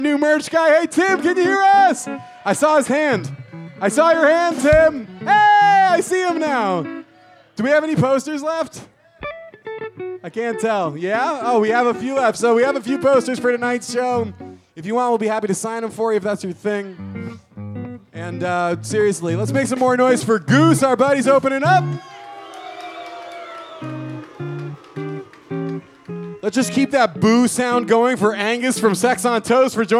New merch guy. Hey, Tim, can you hear us? I saw his hand. I saw your hand, Tim. Hey, I see him now. Do we have any posters left? I can't tell. Yeah? Oh, we have a few left. So we have a few posters for tonight's show. If you want, we'll be happy to sign them for you if that's your thing. And seriously, let's make some more noise for Goose. Our buddy's opening up. Let's just keep that boo sound going for Angus from Sex on Toast for joining.